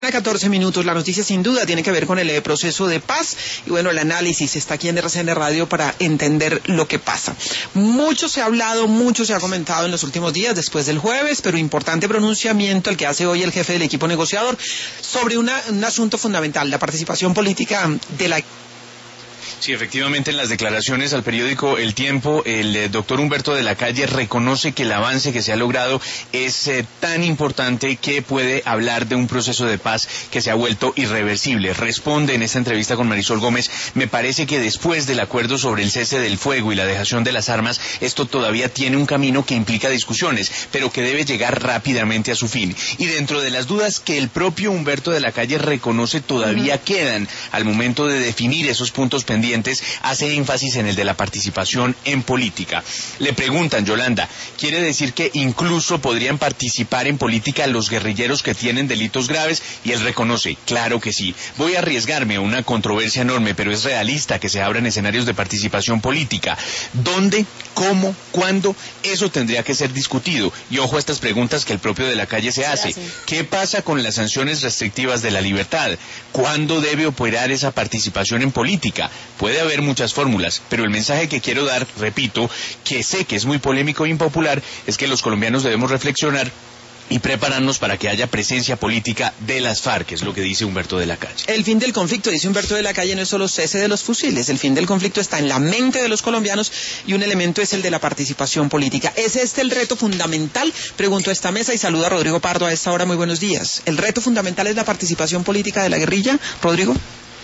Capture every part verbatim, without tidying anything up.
catorce minutos, la noticia sin duda tiene que ver con el eh, proceso de paz y bueno, el análisis está aquí en R C N Radio para entender lo que pasa. Mucho se ha hablado, mucho se ha comentado en los últimos días después del jueves, pero importante pronunciamiento el que hace hoy el jefe del equipo negociador sobre una, un asunto fundamental, la participación política de la... Sí, efectivamente, en las declaraciones al periódico El Tiempo, el eh, doctor Humberto de la Calle reconoce que el avance que se ha logrado es eh, tan importante que puede hablar de un proceso de paz que se ha vuelto irreversible. Responde en esta entrevista con Marisol Gómez: me parece que después del acuerdo sobre el cese del fuego y la dejación de las armas, esto todavía tiene un camino que implica discusiones, pero que debe llegar rápidamente a su fin. Y dentro de las dudas que el propio Humberto de la Calle reconoce todavía uh-huh. quedan al momento de definir esos puntos pendientes, hace énfasis en el de la participación en política. Le preguntan, Yolanda, ¿quiere decir que incluso podrían participar en política los guerrilleros que tienen delitos graves? Y él reconoce, claro que sí. Voy a arriesgarme a una controversia enorme, pero es realista que se abran escenarios de participación política. ¿Dónde? ¿Cómo? ¿Cuándo? Eso tendría que ser discutido. Y ojo a estas preguntas que el propio de la Calle se hace. ¿Qué pasa con las sanciones restrictivas de la libertad? ¿Cuándo debe operar esa participación en política? Puede haber muchas fórmulas, pero el mensaje que quiero dar, repito, que sé que es muy polémico e impopular, es que los colombianos debemos reflexionar y prepararnos para que haya presencia política de las FARC, es lo que dice Humberto de la Calle. El fin del conflicto, dice Humberto de la Calle, no es solo cese de los fusiles, el fin del conflicto está en la mente de los colombianos y un elemento es el de la participación política. ¿Es este el reto fundamental? Pregunto a esta mesa y saludo a Rodrigo Pardo a esta hora, muy buenos días. ¿El reto fundamental es la participación política de la guerrilla, Rodrigo?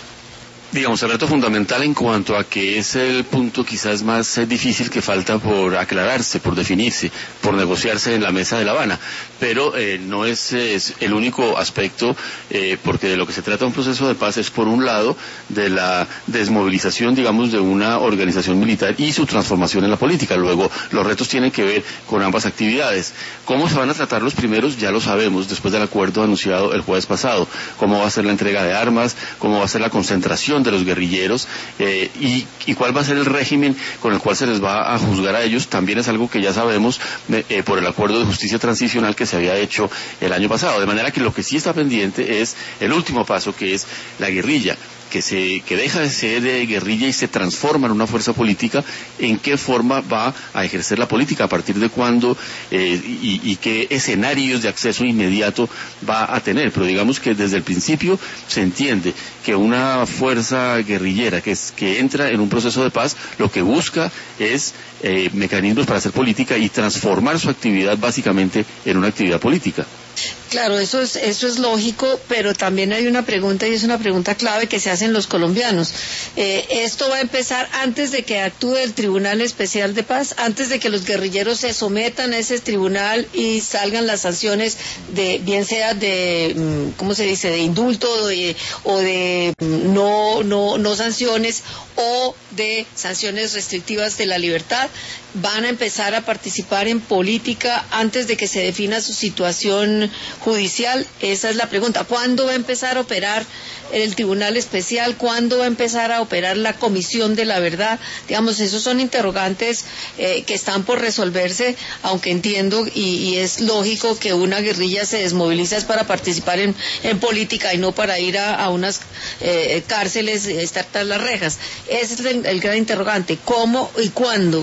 Digamos, el reto fundamental en cuanto a que es el punto quizás más eh, difícil que falta por aclararse, por definirse, por negociarse en la mesa de La Habana, pero eh, no es, es el único aspecto, eh, porque de lo que se trata un proceso de paz es, por un lado, de la desmovilización, digamos, de una organización militar y su transformación en la política. Luego, los retos tienen que ver con ambas actividades. ¿Cómo se van a tratar los primeros? Ya lo sabemos, después del acuerdo anunciado el jueves pasado. ¿Cómo va a ser la entrega de armas? ¿Cómo va a ser la concentración de los guerrilleros eh, y, y cuál va a ser el régimen con el cual se les va a juzgar a ellos? También es algo que ya sabemos eh, por el acuerdo de justicia transicional que se había hecho el año pasado, de manera que lo que sí está pendiente es el último paso, que es la guerrilla, que se que deja de ser eh, guerrilla y se transforma en una fuerza política. ¿En qué forma va a ejercer la política? ¿A partir de cuándo? Eh, y, y qué escenarios de acceso inmediato va a tener. Pero digamos que desde el principio se entiende que una fuerza guerrillera que, es, que entra en un proceso de paz, lo que busca es eh, mecanismos para hacer política y transformar su actividad básicamente en una actividad política. Claro, eso es, eso es lógico, pero también hay una pregunta, y es una pregunta clave que se hacen los colombianos. Eh, ¿Esto va a empezar antes de que actúe el Tribunal Especial de Paz, antes de que los guerrilleros se sometan a ese tribunal y salgan las sanciones, de bien sea de, ¿cómo se dice?, de indulto de, o de no, no, no sanciones, o de sanciones restrictivas de la libertad? ¿Van a empezar a participar en política antes de que se defina su situación judicial? Esa es la pregunta. ¿Cuándo va a empezar a operar el Tribunal Especial? ¿Cuándo va a empezar a operar la Comisión de la Verdad? Digamos, esos son interrogantes eh, que están por resolverse, aunque entiendo y, y es lógico que una guerrilla se desmoviliza es para participar en, en política y no para ir a, a unas eh, cárceles, estar tras las rejas. Ese es el, el gran interrogante. ¿Cómo y cuándo?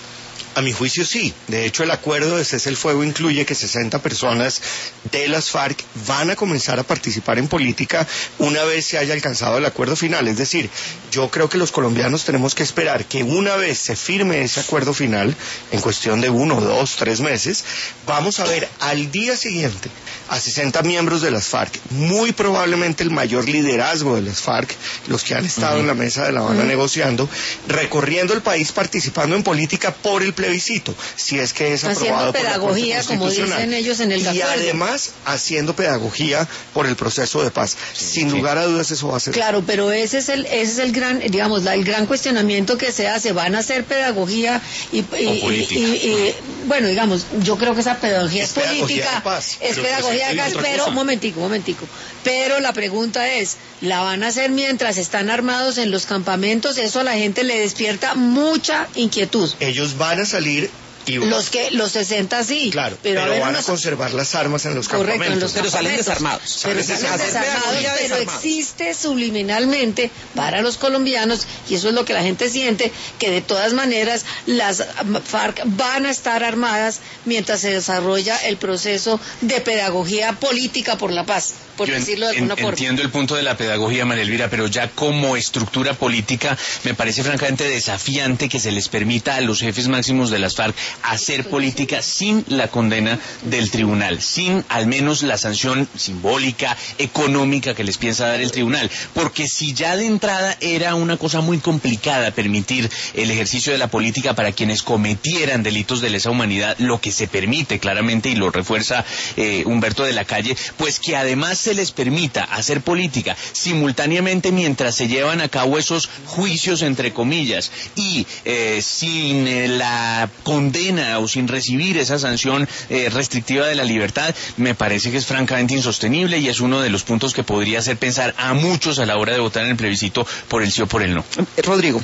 A mi juicio sí. De hecho, el acuerdo de cese el fuego incluye que sesenta personas de las FARC van a comenzar a participar en política una vez se haya alcanzado el acuerdo final. Es decir, yo creo que los colombianos tenemos que esperar que una vez se firme ese acuerdo final, en cuestión de uno, dos, tres meses, vamos a ver al día siguiente a sesenta miembros de las FARC, muy probablemente el mayor liderazgo de las FARC, los que han estado uh-huh. en la mesa de La Habana uh-huh. negociando, recorriendo el país, participando en política por el plebiscito, si es que es aprobado por la Corte Constitucional. Haciendo pedagogía, como dicen ellos en el acuerdo. Y además, haciendo pedagogía por el proceso de paz. Sí, Sin sí. lugar a dudas, eso va a ser. Claro, pero ese es el ese es el gran, digamos, la, el gran cuestionamiento que se hace. Van a hacer pedagogía y, y, y, y, y bueno, digamos, yo creo que esa pedagogía es, es política, pedagogía de paz, es pedagogía de paz, pero, un momentico, un momentico. Pero la pregunta es, ¿la van a hacer mientras están armados en los campamentos? Eso a la gente le despierta mucha inquietud. Ellos van a salir Y los que los sesenta sí, claro, pero, pero a ver, van unos... a conservar las armas en los Correcto, campamentos. en los pero salen campamentos. desarmados. Pero Salen salen desarmados. desarmados, pero desarmados. existe subliminalmente para los colombianos, y eso es lo que la gente siente, que de todas maneras las FARC van a estar armadas mientras se desarrolla el proceso de pedagogía política por la paz, por Yo decirlo de en, alguna forma. Entiendo el punto de la pedagogía, María Elvira, pero ya como estructura política me parece francamente desafiante que se les permita a los jefes máximos de las FARC hacer política sin la condena del tribunal, sin al menos la sanción simbólica, económica que les piensa dar el tribunal, porque si ya de entrada era una cosa muy complicada permitir el ejercicio de la política para quienes cometieran delitos de lesa humanidad, lo que se permite claramente y lo refuerza eh, Humberto de la Calle, pues que además se les permita hacer política simultáneamente mientras se llevan a cabo esos juicios entre comillas y eh, sin eh, la condena o sin recibir esa sanción eh, restrictiva de la libertad, me parece que es francamente insostenible y es uno de los puntos que podría hacer pensar a muchos a la hora de votar en el plebiscito por el sí o por el no. Rodrigo.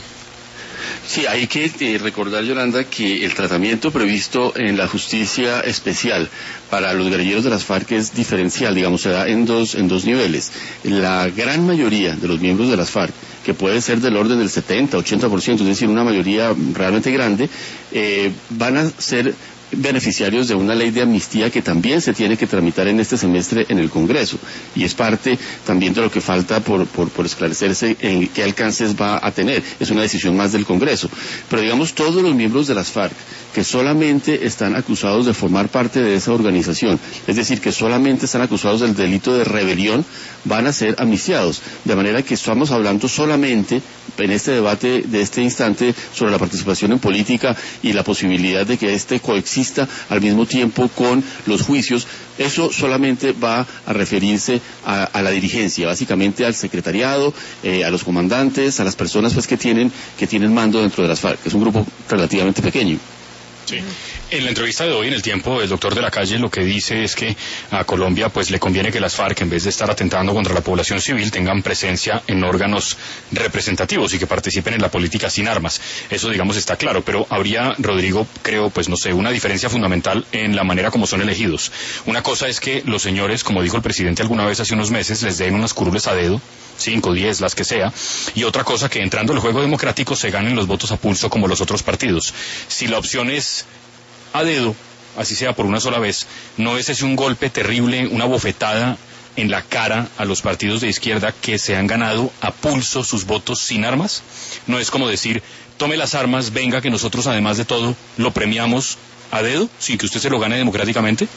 Sí, hay que eh, recordar, Yolanda, que el tratamiento previsto en la justicia especial para los guerrilleros de las FARC es diferencial, digamos, se da en dos, en dos niveles. La gran mayoría de los miembros de las FARC, que puede ser del orden del setenta, ochenta por ciento, es decir, una mayoría realmente grande, eh, van a ser beneficiarios de una ley de amnistía que también se tiene que tramitar en este semestre en el Congreso, y es parte también de lo que falta por, por, por esclarecerse en qué alcances va a tener. Es una decisión más del Congreso, pero digamos todos los miembros de las FARC que solamente están acusados de formar parte de esa organización, es decir, que solamente están acusados del delito de rebelión, van a ser amnistiados, de manera que estamos hablando solamente en este debate de este instante sobre la participación en política y la posibilidad de que este coexista al mismo tiempo con los juicios. Eso solamente va a referirse a, a la dirigencia, básicamente al secretariado, eh, a los comandantes, a las personas pues que tienen que tienen mando dentro de las FARC, que es un grupo relativamente pequeño. Sí. En la entrevista de hoy en El Tiempo, el doctor de la Calle lo que dice es que a Colombia pues le conviene que las FARC, en vez de estar atentando contra la población civil, tengan presencia en órganos representativos y que participen en la política sin armas. Eso, digamos, está claro, pero habría, Rodrigo, creo, pues no sé, una diferencia fundamental en la manera como son elegidos. Una cosa es que los señores, como dijo el presidente alguna vez hace unos meses, les den unas curules a dedo, cinco, diez, las que sea, y otra cosa que entrando al juego democrático se ganen los votos a pulso como los otros partidos. Si la opción es a dedo, así sea por una sola vez, ¿no es ese un golpe terrible, una bofetada en la cara a los partidos de izquierda que se han ganado a pulso sus votos sin armas? ¿No es como decir, tome las armas, venga que nosotros además de todo lo premiamos a dedo, sin que usted se lo gane democráticamente?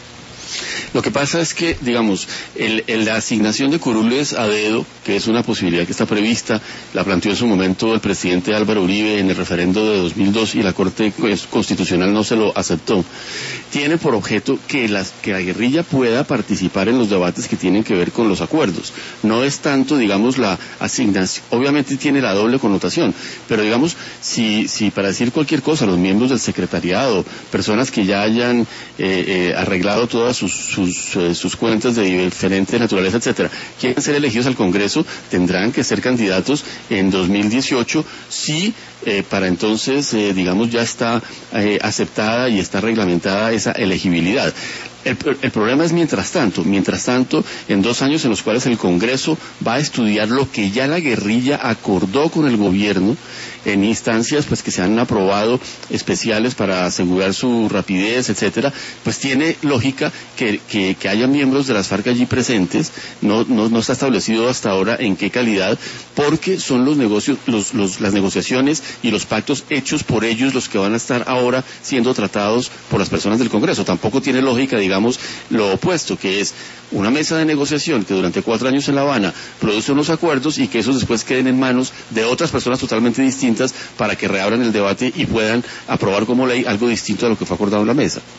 Lo que pasa es que, digamos, el, el, la asignación de curules a dedo, que es una posibilidad que está prevista, la planteó en su momento el presidente Álvaro Uribe en el referendo de dos mil dos y la Corte Constitucional no se lo aceptó, tiene por objeto que, las, que la guerrilla pueda participar en los debates que tienen que ver con los acuerdos. No es tanto, digamos, la asignación, obviamente tiene la doble connotación, pero digamos, si, si para decir cualquier cosa, los miembros del secretariado, personas que ya hayan eh, eh, arreglado todas sus, sus, eh, sus cuentas de diferente naturaleza, etcétera, quieren ser elegidos al Congreso, tendrán que ser candidatos en dos mil dieciocho, si eh, para entonces, eh, digamos, ya está eh, aceptada y está reglamentada esa elegibilidad. El, el problema es mientras tanto, mientras tanto, en dos años en los cuales el Congreso va a estudiar lo que ya la guerrilla acordó con el gobierno en instancias pues que se han aprobado especiales para asegurar su rapidez, etcétera, pues tiene lógica que, que, que haya miembros de las FARC allí presentes, no, no, no está establecido hasta ahora en qué calidad, porque son los negocios, los, los, las negociaciones y los pactos hechos por ellos los que van a estar ahora siendo tratados por las personas del Congreso. Tampoco tiene lógica, digamos, lo opuesto, que es una mesa de negociación que durante cuatro años en La Habana produce unos acuerdos y que esos después queden en manos de otras personas totalmente distintas para que reabran el debate y puedan aprobar como ley algo distinto a lo que fue acordado en la mesa.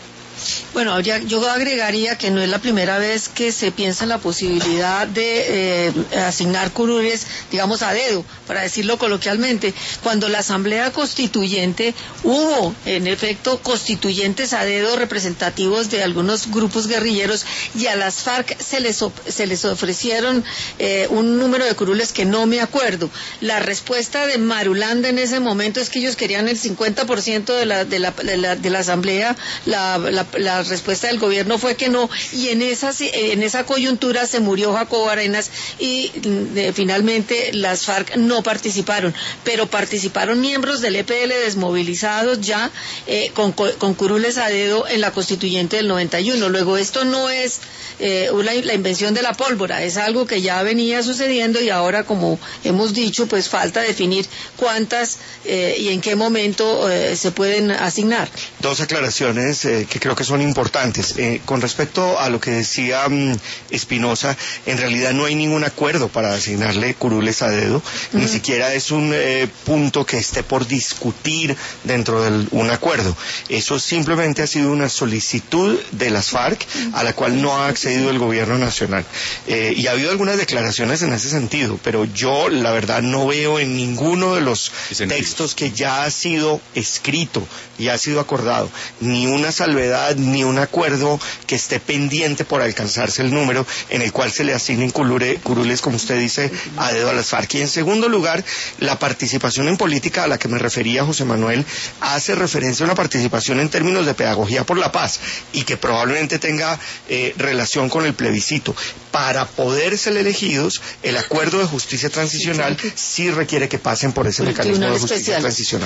Bueno, ya, yo agregaría que no es la primera vez que se piensa en la posibilidad de eh, asignar curules, digamos, a dedo, para decirlo coloquialmente. Cuando la Asamblea Constituyente hubo, en efecto, constituyentes a dedo representativos de algunos grupos guerrilleros, y a las FARC se les, se les ofrecieron eh, un número de curules que no me acuerdo. La respuesta de Marulanda en ese momento es que ellos querían el cincuenta por ciento de la, de la, de la, de la Asamblea. La, la, la respuesta del gobierno fue que no, y en esa, en esa coyuntura se murió Jacobo Arenas y eh, finalmente las FARC no participaron, pero participaron miembros del E P L desmovilizados ya eh, con, con curules a dedo en la constituyente del noventa y uno. Luego, esto no es eh, la, la invención de la pólvora, es algo que ya venía sucediendo, y ahora, como hemos dicho, pues falta definir cuántas eh, y en qué momento eh, se pueden asignar. Dos aclaraciones eh, que creo que son importantes. Eh, con respecto a lo que decía um, Espinosa, en realidad no hay ningún acuerdo para asignarle curules a dedo, uh-huh. Ni siquiera es un eh, punto que esté por discutir dentro de un acuerdo. Eso simplemente ha sido una solicitud de las FARC a la cual no ha accedido el gobierno nacional. Eh, y ha habido algunas declaraciones en ese sentido, pero yo la verdad no veo en ninguno de los textos que ya ha sido escrito y ha sido acordado ni una salvedad ni un acuerdo que esté pendiente por alcanzarse el número en el cual se le asignen curule, curules, como usted dice, a dedo a las FARC. Y en segundo lugar, la participación en política a la que me refería José Manuel hace referencia a una participación en términos de pedagogía por la paz, y que probablemente tenga eh, relación con el plebiscito. Para poder ser elegidos, el acuerdo de justicia transicional sí requiere que pasen por ese mecanismo de justicia transicional.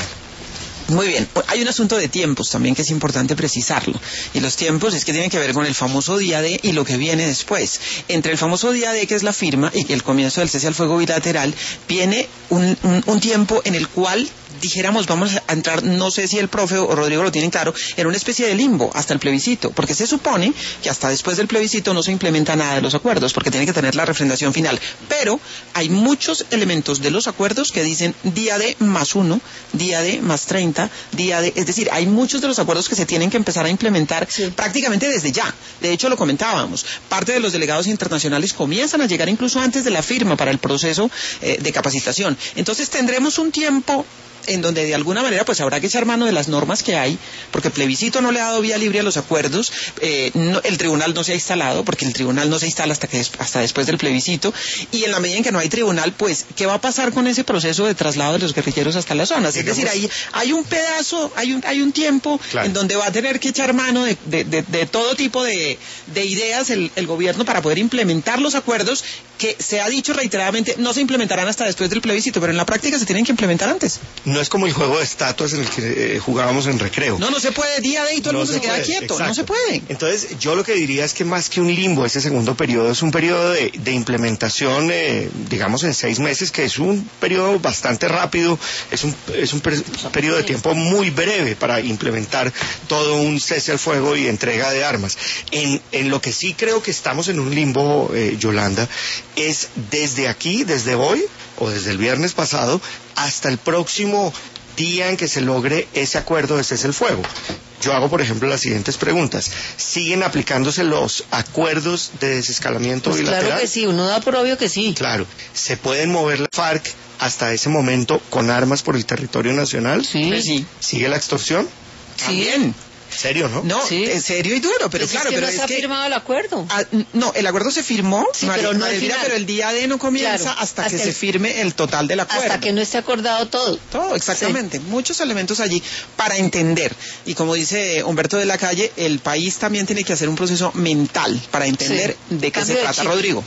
Muy bien, hay un asunto de tiempos también que es importante precisarlo, y los tiempos es que tienen que ver con el famoso día D y lo que viene después. Entre el famoso día D, que es la firma, y el comienzo del cese al fuego bilateral, viene un, un, un tiempo en el cual dijéramos, vamos a entrar, no sé si el profe o Rodrigo lo tienen claro, en una especie de limbo hasta el plebiscito, porque se supone que hasta después del plebiscito no se implementa nada de los acuerdos, porque tiene que tener la refrendación final, pero hay muchos elementos de los acuerdos que dicen día D más uno, día D más treinta, día D, es decir, hay muchos de los acuerdos que se tienen que empezar a implementar sí. prácticamente desde ya. De hecho, lo comentábamos, parte de los delegados internacionales comienzan a llegar incluso antes de la firma para el proceso eh, de capacitación. Entonces tendremos un tiempo en donde de alguna manera pues habrá que echar mano de las normas que hay, porque el plebiscito no le ha dado vía libre a los acuerdos, eh, no, el tribunal no se ha instalado, porque el tribunal no se instala hasta que hasta después del plebiscito, y en la medida en que no hay tribunal, pues, ¿qué va a pasar con ese proceso de traslado de los guerrilleros hasta las zonas? Digamos, es decir, hay, hay un pedazo, hay un, hay un tiempo claro. en donde va a tener que echar mano de, de, de, de todo tipo de, de ideas el, el gobierno para poder implementar los acuerdos que se ha dicho reiteradamente no se implementarán hasta después del plebiscito, pero en la práctica se tienen que implementar antes. No es como el juego de estatuas en el que eh, jugábamos en recreo. No, no se puede, día de y todo el no mundo se, se queda quieto, exacto. No se puede. Entonces, yo lo que diría es que más que un limbo, ese segundo periodo es un periodo de, de implementación, eh, digamos, en seis meses, que es un periodo bastante rápido, es un, es un per, periodo de tiempo muy breve para implementar todo un cese al fuego y entrega de armas. En, en lo que sí creo que estamos en un limbo, eh, Yolanda, es desde aquí, desde hoy, o desde el viernes pasado, hasta el próximo día en que se logre ese acuerdo de cese al fuego. Yo hago, por ejemplo, las siguientes preguntas. ¿Siguen aplicándose los acuerdos de desescalamiento pues bilateral? Claro que sí, uno da por obvio que sí. Claro. ¿Se pueden mover las FARC hasta ese momento con armas por el territorio nacional? Sí. Pues sí. ¿Sigue la extorsión? Sí. También. ¿Serio, no? No, sí. en serio y duro, pero pues claro, es que pero no es se ha que firmado el acuerdo. Ah, no, el acuerdo se firmó, sí, María, pero, no María Elvira, pero el día D no comienza claro, hasta, hasta que el, se firme el total del acuerdo. Hasta que no esté acordado todo. Todo, exactamente. Sí. Muchos elementos allí para entender. Y como dice Humberto de la Calle, el país también tiene que hacer un proceso mental para entender sí. de qué Cambio se trata, Rodrigo.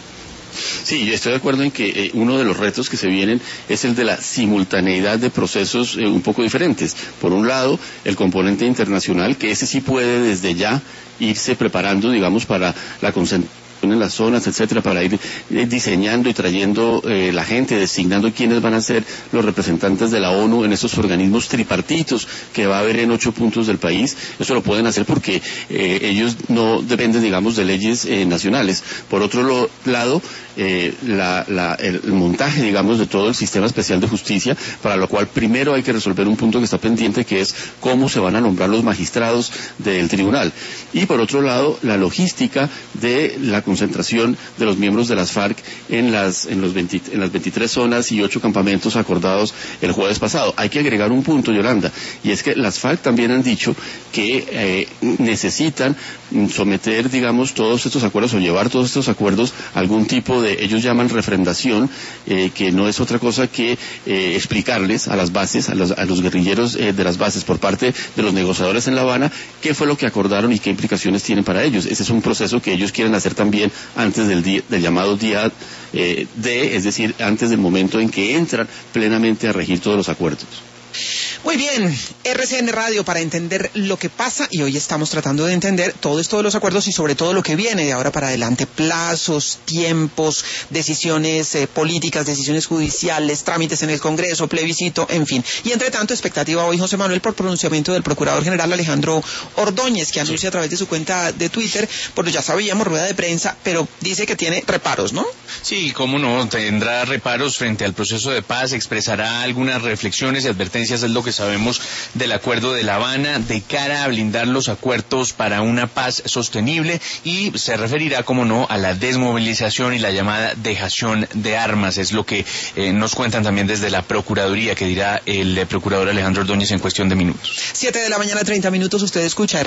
Sí, estoy de acuerdo en que eh, uno de los retos que se vienen es el de la simultaneidad de procesos eh, un poco diferentes. Por un lado, el componente internacional, que ese sí puede desde ya irse preparando, digamos, para la concentración en las zonas, etcétera, para ir eh, diseñando y trayendo eh, la gente, designando quiénes van a ser los representantes de la ONU en estos organismos tripartitos que va a haber en ocho puntos del país. Eso lo pueden hacer porque eh, ellos no dependen, digamos, de leyes eh, nacionales. Por otro lo, lado, eh, la, la, el, el montaje, digamos, de todo el sistema especial de justicia, para lo cual primero hay que resolver un punto que está pendiente, que es cómo se van a nombrar los magistrados del tribunal. Y por otro lado, la logística de la concentración de los miembros de las FARC en las, en los veinte, en las veintitrés zonas y ocho campamentos acordados el jueves pasado. Hay que agregar un punto, Yolanda, y es que las FARC también han dicho que eh, necesitan someter, digamos, todos estos acuerdos o llevar todos estos acuerdos a algún tipo de, ellos llaman refrendación, eh, que no es otra cosa que eh, explicarles a las bases, a los, a los guerrilleros eh, de las bases por parte de los negociadores en La Habana, qué fue lo que acordaron y qué implicaciones tienen para ellos. Ese es un proceso que ellos quieren hacer también antes del, día, del llamado día eh, D, es decir, antes del momento en que entran plenamente a regir todos los acuerdos. Muy bien, R C N Radio para entender lo que pasa, y hoy estamos tratando de entender todo esto de los acuerdos y sobre todo lo que viene de ahora para adelante, plazos, tiempos, decisiones eh, políticas, decisiones judiciales, trámites en el Congreso, plebiscito, en fin. Y entre tanto, expectativa hoy, José Manuel, por pronunciamiento del Procurador General Alejandro Ordóñez, que anuncia a través de su cuenta de Twitter, pues ya sabíamos, rueda de prensa, pero dice que tiene reparos, ¿no? Sí, cómo no, tendrá reparos frente al proceso de paz, expresará algunas reflexiones y advertencias, es lo que sabemos del acuerdo de La Habana de cara a blindar los acuerdos para una paz sostenible, y se referirá, como no, a la desmovilización y la llamada dejación de armas. Es lo que eh, nos cuentan también desde la Procuraduría, que dirá el eh, Procurador Alejandro Ordóñez en cuestión de minutos. Siete de la mañana, treinta minutos, usted escucha